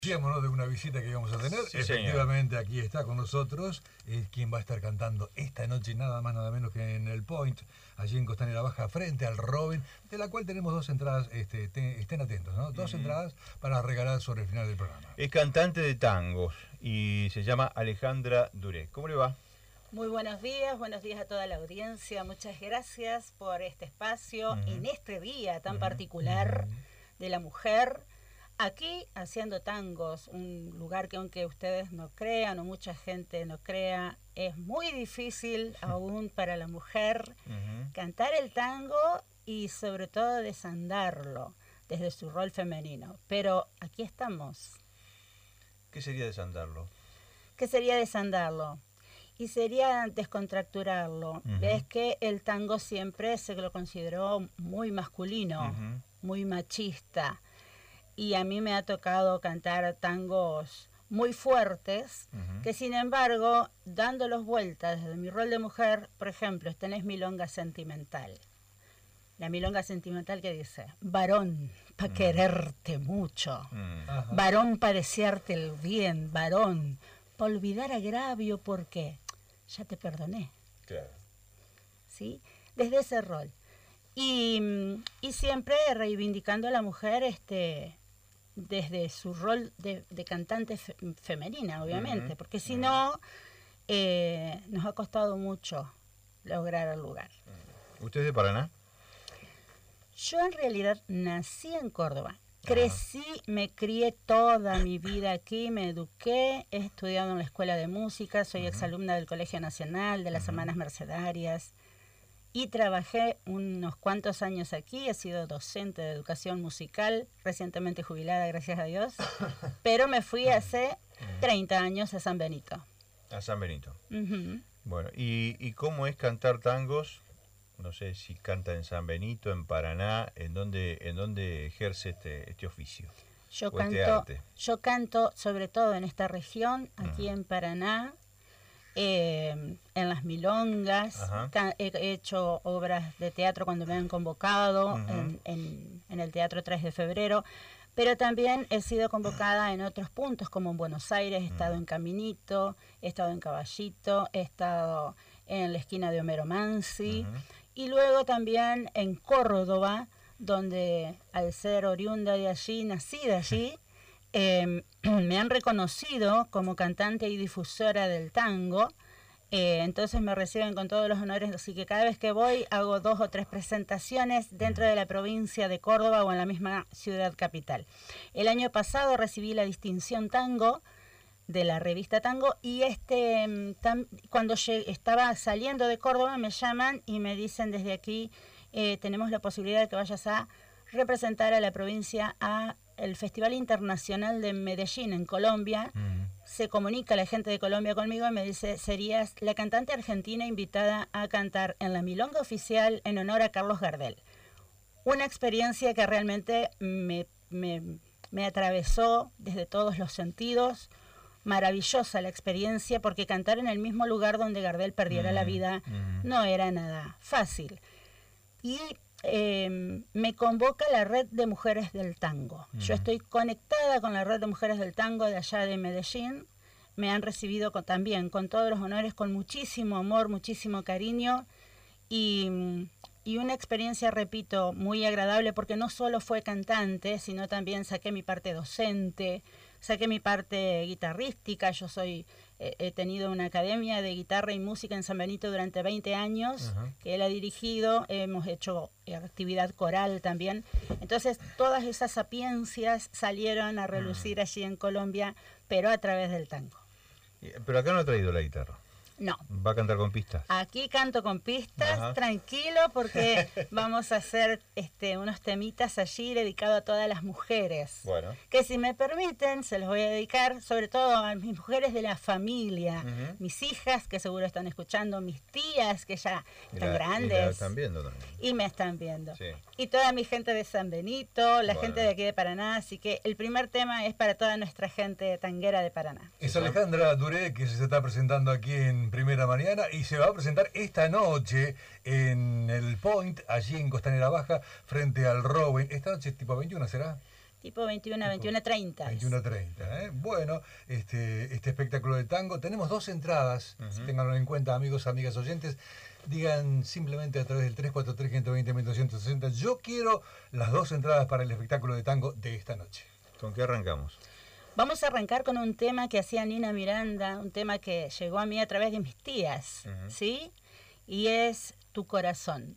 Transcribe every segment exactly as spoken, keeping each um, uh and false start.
Decíamos, ¿no?, de una visita que íbamos a tener. Sí, Efectivamente, señor. Aquí está con nosotros eh, quien va a estar cantando esta noche, nada más nada menos que en el Point, allí en Costanera Baja, frente al Robin, de la cual tenemos dos entradas, este, te, estén atentos, ¿no? Dos uh-huh. entradas para regalar sobre el final del programa. Es cantante de tangos y se llama Alejandra Duré. ¿Cómo le va? Muy buenos días, buenos días a toda la audiencia. Muchas gracias por este espacio uh-huh. en este día tan uh-huh. particular uh-huh. de la mujer. Aquí haciendo tangos, un lugar que aunque ustedes no crean o mucha gente no crea, es muy difícil aún para la mujer uh-huh. cantar el tango y sobre todo desandarlo desde su rol femenino. Pero aquí estamos. ¿Qué sería desandarlo? ¿Qué sería desandarlo? Y sería descontracturarlo. Uh-huh. Ves que el tango siempre se lo consideró muy masculino, uh-huh. muy machista. Y a mí me ha tocado cantar tangos muy fuertes, uh-huh. que sin embargo, dándolos vueltas desde mi rol de mujer, por ejemplo, tenés milonga sentimental. La milonga sentimental que dice, varón, pa' uh-huh. quererte mucho, uh-huh. varón, pa' desearte el bien, varón, pa' olvidar agravio, porque ya te perdoné. Claro. ¿Sí? Desde ese rol. Y, y siempre reivindicando a la mujer, este... desde su rol de, de cantante fe, femenina, obviamente, uh-huh. porque si uh-huh. no, eh, nos ha costado mucho lograr el lugar. ¿Usted es de Paraná? Yo en realidad nací en Córdoba, crecí, uh-huh. me crié toda mi vida aquí, me eduqué, he estudiado en la escuela de música, soy uh-huh. exalumna del Colegio Nacional, de las uh-huh. Hermanas Mercedarias, y trabajé unos cuantos años aquí, he sido docente de educación musical, recientemente jubilada, gracias a Dios, pero me fui hace treinta años a San Benito. A San Benito. Uh-huh. Bueno, ¿y, ¿y cómo es cantar tangos? No sé si canta en San Benito, en Paraná, ¿en dónde, en dónde ejerce este, este oficio? Yo canto, este arte? yo canto sobre todo en esta región, aquí uh-huh. en Paraná, Eh, en las milongas, uh-huh. he hecho obras de teatro cuando me han convocado, uh-huh. en, en, en el Teatro tres de febrero, pero también he sido convocada en otros puntos, como en Buenos Aires, he estado uh-huh. en Caminito, he estado en Caballito, he estado en la esquina de Homero Mansi, uh-huh. y luego también en Córdoba, donde al ser oriunda de allí, nacida allí, Eh, me han reconocido como cantante y difusora del tango, eh, entonces me reciben con todos los honores, así que cada vez que voy hago dos o tres presentaciones dentro de la provincia de Córdoba o en la misma ciudad capital. El año pasado recibí la distinción tango de la revista Tango y este tam, cuando llegué, estaba saliendo de Córdoba me llaman y me dicen desde aquí eh, tenemos la posibilidad de que vayas a representar a la provincia a el Festival Internacional de Medellín en Colombia. Mm. Se comunica la gente de Colombia conmigo y me dice, serías la cantante argentina invitada a cantar en la milonga oficial en honor a Carlos Gardel. Una experiencia que realmente me, me, me atravesó desde todos los sentidos. Maravillosa la experiencia, porque cantar en el mismo lugar donde Gardel perdiera mm. la vida mm. no era nada fácil. Y Eh, me convoca la Red de Mujeres del Tango. Uh-huh. Yo estoy conectada con la Red de Mujeres del Tango de allá de Medellín. Me han recibido con, también con todos los honores, con muchísimo amor, muchísimo cariño y, y una experiencia, repito, muy agradable, porque no solo fue cantante, sino también saqué mi parte docente, saqué mi parte guitarrística. Yo soy eh, he tenido una academia de guitarra y música en San Benito durante veinte años, uh-huh. que él ha dirigido, hemos hecho eh, actividad coral también. Entonces todas esas sapiencias salieron a relucir uh-huh. allí en Colombia, pero a través del tango. Pero acá no ha traído la guitarra. No. ¿Va a cantar con pistas? Aquí canto con pistas, ajá. tranquilo, porque vamos a hacer este, unos temitas allí dedicados a todas las mujeres. Bueno. Que si me permiten, se los voy a dedicar sobre todo a mis mujeres de la familia, uh-huh. mis hijas, que seguro están escuchando, mis tías, que ya están la, grandes. Y la están viendo también. Y me están viendo. Sí. Y toda mi gente de San Benito, la bueno. gente de aquí de Paraná, así que el primer tema es para toda nuestra gente tanguera de Paraná. Es Alejandra Duré, que se está presentando aquí en Primera Mañana y se va a presentar esta noche en el Point, allí en Costanera Baja, frente al Robin. Esta noche tipo veintiuna, ¿será? Tipo veintiuno, veintiuno treinta. veintiuno treinta, ¿eh? Bueno, este, este espectáculo de tango. Tenemos dos entradas, uh-huh. Ténganlo en cuenta, amigos, amigas oyentes. Digan simplemente a través del tres cuatro tres, uno dos cero, uno dos seis cero, yo quiero las dos entradas para el espectáculo de tango de esta noche. ¿Con qué arrancamos? Vamos a arrancar con un tema que hacía Nina Miranda, un tema que llegó a mí a través de mis tías, uh-huh. ¿sí? Y es Tu Corazón.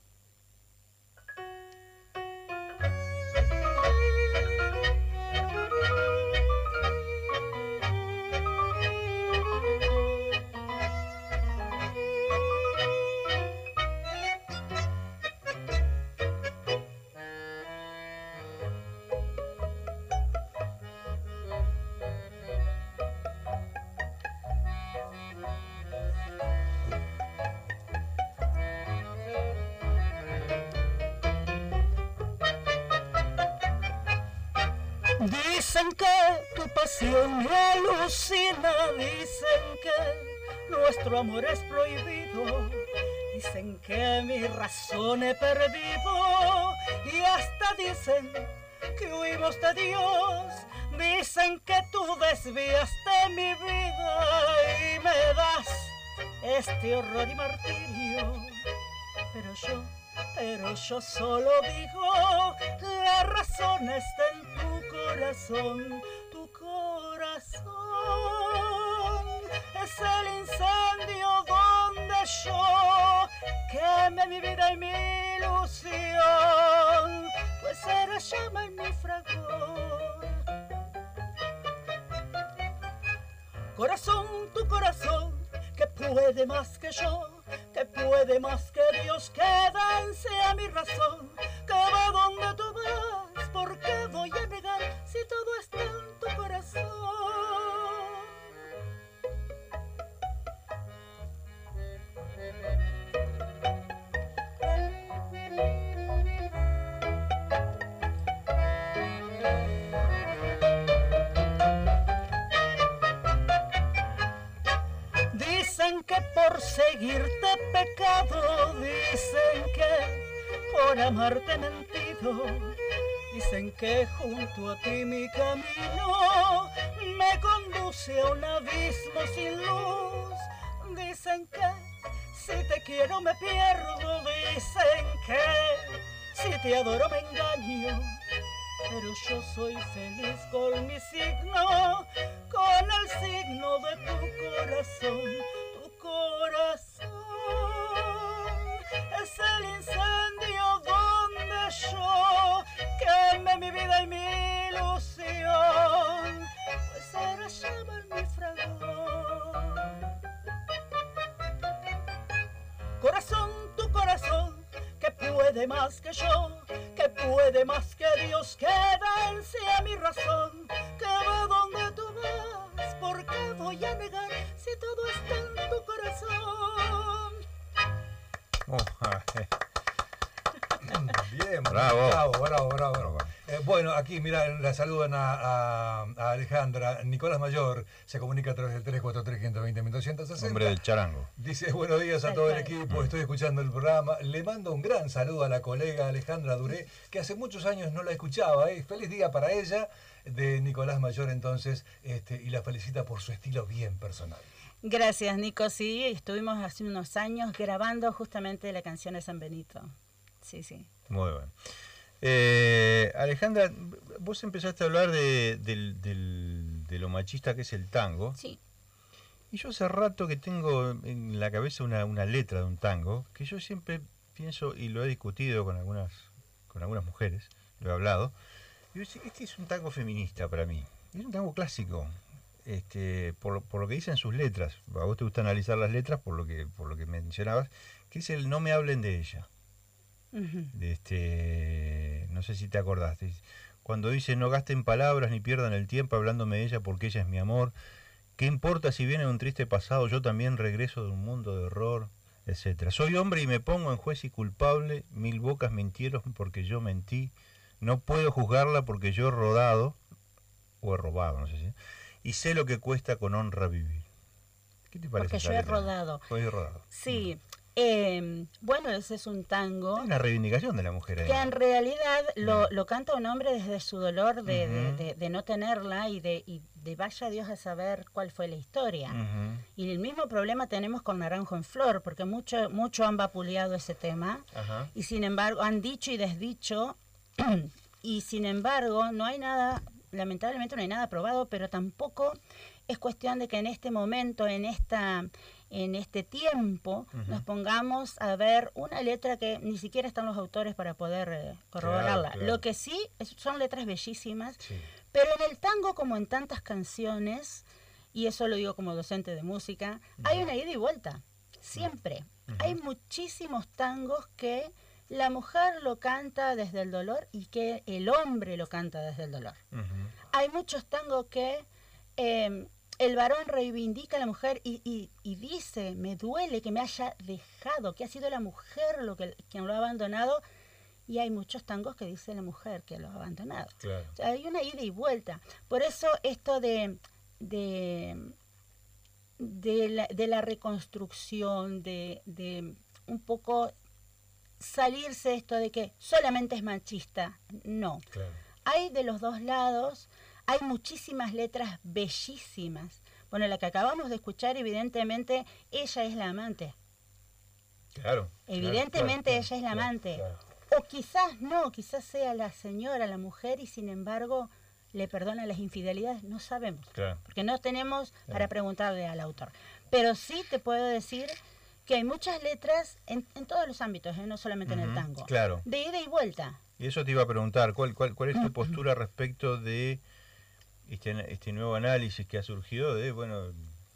Dicen que tu pasión me alucina, dicen que nuestro amor es prohibido, dicen que mi razón he perdido y hasta dicen que huimos de Dios, dicen que tú desviaste mi vida y me das este horror y martirio, pero yo... Pero yo solo digo, la razón está en tu corazón, tu corazón es el incendio donde yo queme mi vida y mi ilusión, pues eres llama en mi fragor. Corazón, tu corazón, que puede más que yo, que puede más que Dios, que dance a mi razón, que va donde tú vas, ¿por qué voy a negar si todo está en tu corazón? Dicen que por seguirte he pecado, dicen que por amarte he mentido, dicen que junto a ti mi camino me conduce a un abismo sin luz, dicen que si te quiero me pierdo, dicen que si te adoro me engaño, pero yo soy feliz con mi signo, con el signo de tu corazón, tu corazón es el incendio donde yo queme mi vida y mi ilusión, pues eres llama en mi fragor. Corazón, tu corazón, que puede más que yo, que puede más que Dios, que dance a mi razón, que va donde tú vas, ¿por qué voy a negar si todo está en tu corazón? Oh, Bien, bravo, bravo, bravo, bravo. bravo. Eh, bueno, aquí, mira, la saludan a, a, a Alejandra. Nicolás Mayor se comunica a través del tres cuatro tres, uno dos cero, uno dos seis cero. Hombre del charango. Dice, buenos días a todo el equipo, estoy escuchando el programa. Le mando un gran saludo a la colega Alejandra Duré, que hace muchos años no la escuchaba. ¿eh? Feliz día para ella, de Nicolás Mayor entonces, este, y la felicita por su estilo bien personal. Gracias, Nico. Sí, estuvimos hace unos años grabando justamente la canción de San Benito. Sí, sí. Muy bien. Eh, Alejandra, vos empezaste a hablar de, de, de, de lo machista que es el tango. Sí. Y yo hace rato que tengo en la cabeza una, una letra de un tango, que yo siempre pienso, y lo he discutido con algunas, con algunas mujeres, lo he hablado, y yo digo, este es un tango feminista para mí. Es un tango clásico. Este, por, por lo que dicen sus letras, a vos te gusta analizar las letras por lo que, por lo que mencionabas, que es el no me hablen de ella. Uh-huh. De este, no sé si te acordaste, cuando dice no gasten palabras ni pierdan el tiempo hablándome de ella porque ella es mi amor, qué importa si viene un triste pasado, yo también regreso de un mundo de horror, etcétera. Soy hombre y me pongo en juez y culpable, mil bocas mintieron porque yo mentí, no puedo juzgarla porque yo he rodado o he robado, no sé si, y sé lo que cuesta con honra vivir. ¿Qué te parece? Porque yo he letra? rodado. Yo he rodado. Sí. Mm. Eh, bueno, ese es un tango. Es una reivindicación de la mujer. Que en realidad lo, lo canta un hombre desde su dolor de, uh-huh. de, de, de no tenerla y de, y de vaya Dios a saber cuál fue la historia. Uh-huh. Y el mismo problema tenemos con Naranjo en Flor, porque mucho, mucho han vapuleado ese tema. Uh-huh. Y sin embargo, han dicho y desdicho. Y sin embargo, no hay nada, lamentablemente no hay nada aprobado, pero tampoco es cuestión de que en este momento, en esta... en este tiempo, uh-huh. nos pongamos a ver una letra que ni siquiera están los autores para poder eh, corroborarla. Claro, claro. Lo que sí es, son letras bellísimas, sí. pero en el tango, como en tantas canciones, y eso lo digo como docente de música, uh-huh. hay una ida y vuelta, siempre. Uh-huh. Hay muchísimos tangos que la mujer lo canta desde el dolor y que el hombre lo canta desde el dolor. Uh-huh. Hay muchos tangos que... Eh, el varón reivindica a la mujer y, y, y dice, me duele que me haya dejado, que ha sido la mujer lo que, quien lo ha abandonado, y hay muchos tangos que dice la mujer que lo ha abandonado. Claro. O sea, hay una ida y vuelta. Por eso esto de, de, de, la, de la reconstrucción, de, de un poco salirse esto de que solamente es machista, no. Claro. Hay de los dos lados... Hay muchísimas letras bellísimas. Bueno, la que acabamos de escuchar, evidentemente, ella es la amante. Claro. Evidentemente claro, ella es la claro, amante. Claro. O quizás no, quizás sea la señora, la mujer, y sin embargo le perdona las infidelidades. No sabemos. Claro. Porque no tenemos claro. para preguntarle al autor. Pero sí te puedo decir que hay muchas letras en, en todos los ámbitos, ¿eh? No solamente uh-huh, en el tango. Claro. De ida y vuelta. Y eso te iba a preguntar, ¿cuál, cuál, cuál es tu postura respecto de... Este, este nuevo análisis que ha surgido de, bueno,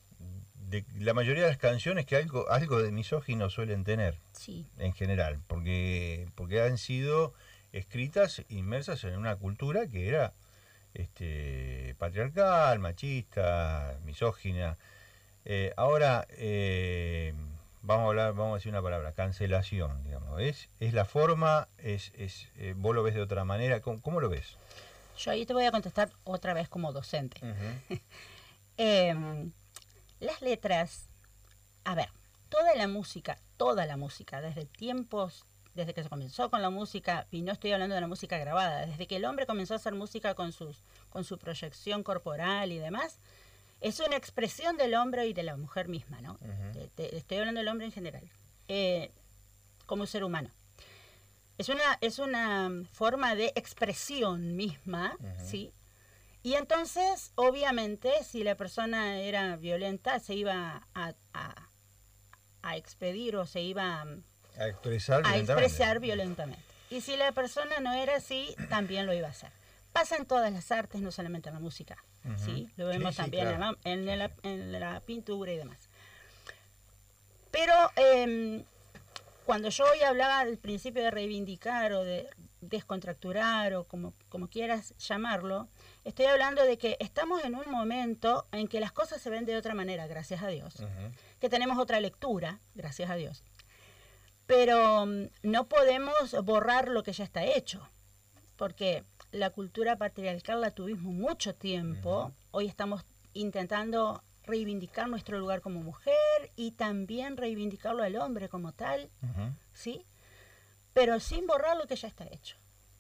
de la mayoría de las canciones que algo, algo de misógino suelen tener, sí. en general, porque, porque han sido escritas inmersas en una cultura que era este, patriarcal, machista, misógina. Eh, ahora, eh, vamos a hablar, vamos a decir una palabra, cancelación, digamos, ¿es, es la forma, es, es, eh, vos lo ves de otra manera? ¿Cómo, cómo lo ves? Yo ahí te voy a contestar otra vez como docente. Uh-huh. eh, las letras, a ver, toda la música, toda la música, desde tiempos, desde que se comenzó con la música, y no estoy hablando de la música grabada, desde que el hombre comenzó a hacer música con, sus, con su proyección corporal y demás, es una expresión del hombre y de la mujer misma, ¿no? Uh-huh. te, te, estoy hablando del hombre en general, eh, como ser humano. Es una, es una forma de expresión misma, uh-huh. ¿sí? Y entonces, obviamente, si la persona era violenta, se iba a, a, a expedir o se iba a, a, expresar, a expresar violentamente. Y si la persona no era así, también lo iba a hacer. Pasa en todas las artes, no solamente en la música, uh-huh. ¿sí? Lo vemos sí, también sí, claro. en, la, en, la, en la pintura y demás. Pero... Eh, Cuando yo hoy hablaba al principio de reivindicar o de descontracturar o como, como quieras llamarlo, estoy hablando de que estamos en un momento en que las cosas se ven de otra manera, gracias a Dios, uh-huh. que tenemos otra lectura, gracias a Dios, pero um, no podemos borrar lo que ya está hecho, porque la cultura patriarcal la tuvimos mucho tiempo, uh-huh. hoy estamos intentando reivindicar nuestro lugar como mujer y también reivindicarlo al hombre como tal, uh-huh. ¿sí? Pero sin borrar lo que ya está hecho.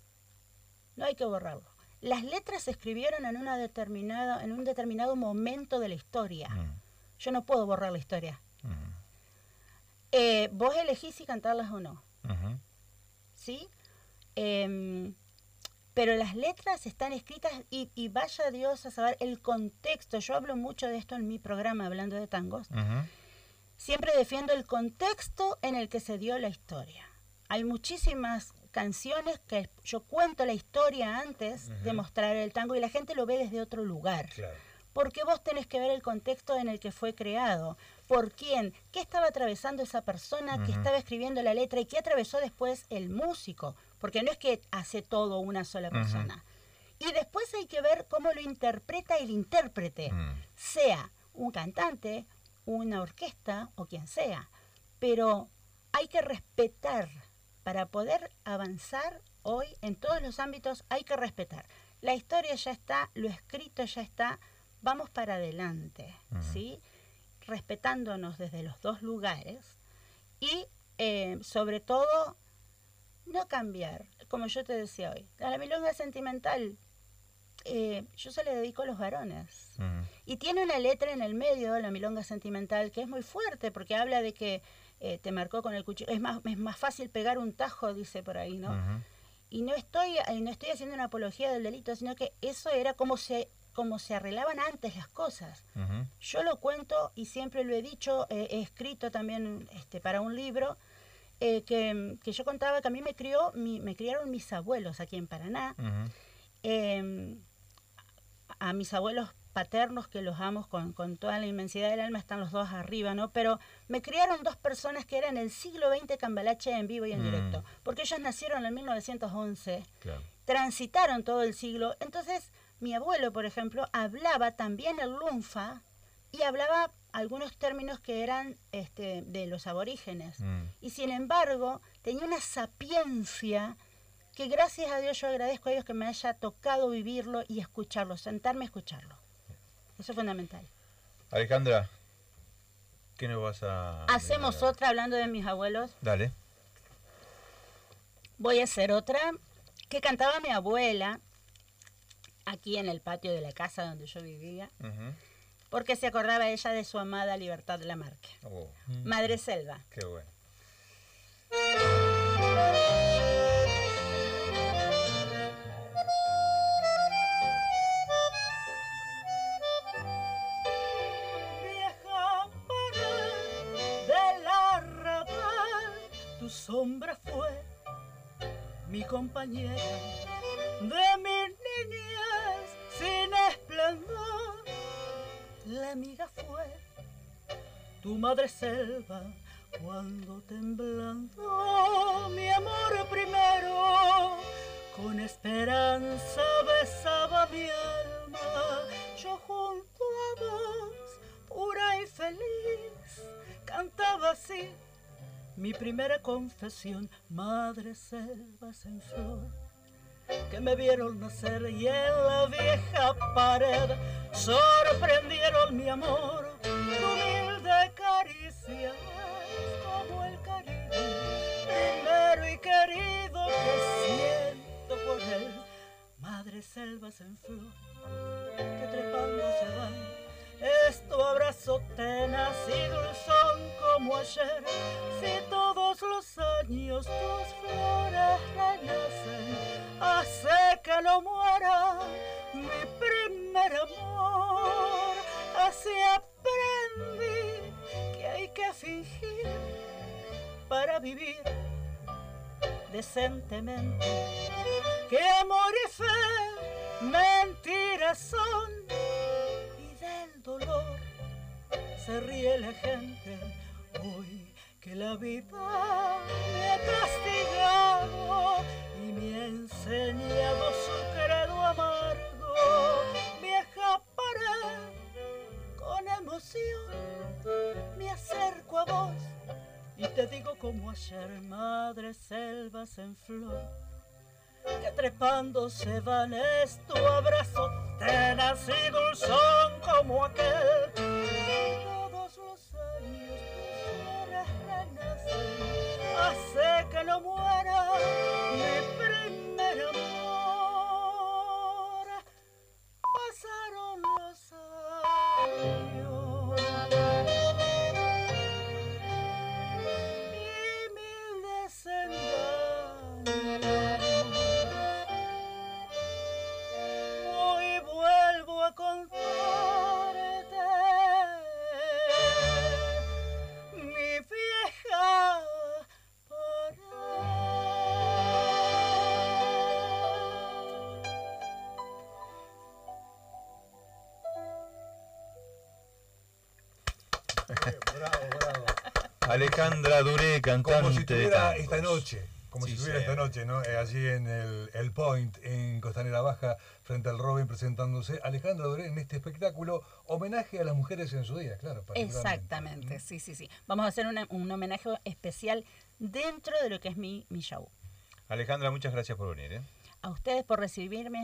No hay que borrarlo. Las letras se escribieron en, una determinada, en un determinado momento de la historia. Uh-huh. Yo no puedo borrar la historia. Uh-huh. Eh, vos elegís si cantarlas o no. Uh-huh. ¿Sí? Eh, Pero las letras están escritas y, y vaya Dios a saber el contexto. Yo hablo mucho de esto en mi programa, hablando de tangos. Uh-huh. Siempre defiendo el contexto en el que se dio la historia. Hay muchísimas canciones que yo cuento la historia antes uh-huh. de mostrar el tango y la gente lo ve desde otro lugar. Claro. Porque vos tenés que ver el contexto en el que fue creado. ¿Por quién? ¿Qué estaba atravesando esa persona uh-huh. que estaba escribiendo la letra y qué atravesó después el músico? Porque no es que hace todo una sola persona. Uh-huh. Y después hay que ver cómo lo interpreta el intérprete, uh-huh. sea un cantante, una orquesta o quien sea. Pero hay que respetar, para poder avanzar hoy en todos los ámbitos, hay que respetar. La historia ya está, lo escrito ya está, vamos para adelante, uh-huh. ¿sí? Respetándonos desde los dos lugares Y eh, sobre todo, no cambiar, como yo te decía hoy. A la milonga sentimental, eh, yo se le dedico a los varones. Uh-huh. Y tiene una letra en el medio, la milonga sentimental, que es muy fuerte, porque habla de que eh, te marcó con el cuchillo. Es más, es más fácil pegar un tajo, dice por ahí, ¿no? Uh-huh. Y no estoy, no estoy haciendo una apología del delito, sino que eso era como se, como se arreglaban antes las cosas. Uh-huh. Yo lo cuento y siempre lo he dicho, eh, he escrito también este, para un libro, eh, que, que yo contaba que a mí me crió, mi, me criaron mis abuelos aquí en Paraná. Uh-huh. eh, a mis abuelos paternos, que los amo con, con toda la inmensidad del alma, están los dos arriba, ¿no? Pero me criaron dos personas que eran el siglo veinte Cambalache en vivo y en mm. directo, porque ellos nacieron en mil novecientos once, claro. Transitaron todo el siglo. Entonces, mi abuelo, por ejemplo, hablaba también el lunfa y hablaba algunos términos que eran este, de los aborígenes. Mm. Y sin embargo, tenía una sapiencia que gracias a Dios yo agradezco a Dios que me haya tocado vivirlo y escucharlo, sentarme a escucharlo. Eso es fundamental. Alejandra, ¿qué nos vas a...? Hacemos mirar? Otra hablando de mis abuelos. Dale. Voy a hacer otra que cantaba mi abuela aquí en el patio de la casa donde yo vivía, uh-huh. porque se acordaba ella de su amada Libertad Lamarque. Oh. Madre Selva. Qué bueno. Tu sombra fue mi compañera de mi niñez sin esplendor. La amiga fue tu madre selva cuando temblando mi amor primero con esperanza besaba mi alma. Yo junto a vos, pura y feliz, cantaba así mi primera confesión. Madre selvas en flor, que me vieron nacer y en la vieja pared sorprendieron mi amor. Tu humilde caricia es como el Caribe, primero y querido que siento por él. Madre selvas en flor, que trepando se van, es tu abrazo tenaz y dulzón como ayer. Si todos los años tus flores renacen, hace que no muera mi primer amor. Así aprendí que hay que fingir para vivir decentemente, que amor y fe mentiras son, del dolor se ríe la gente hoy que la vida me ha castigado y me ha enseñado su credo amargo. Vieja pared, con emoción me acerco a vos y te digo como ayer, madre selvas en flor, que trepando se van, es tu abrazo tenaz y dulzón como aquel. Todos los años tus flores renacen, hace que no muera mi primer amor. Pasaron los años y mil desengaños. A contarte mi vieja parada. Bravo, bravo. Alejandra Duré, cantante. Como si estuviera esta noche. Como sí, si estuviera sí. esta noche, ¿no? Eh, allí en el, el Point, en Costanera Baja, frente al Robin, presentándose Alejandra Duré en este espectáculo, homenaje a las mujeres en su día, claro. Exactamente, sí, sí, sí. Vamos a hacer una, un homenaje especial dentro de lo que es mi, mi show. Alejandra, muchas gracias por venir, ¿eh? A ustedes por recibirme.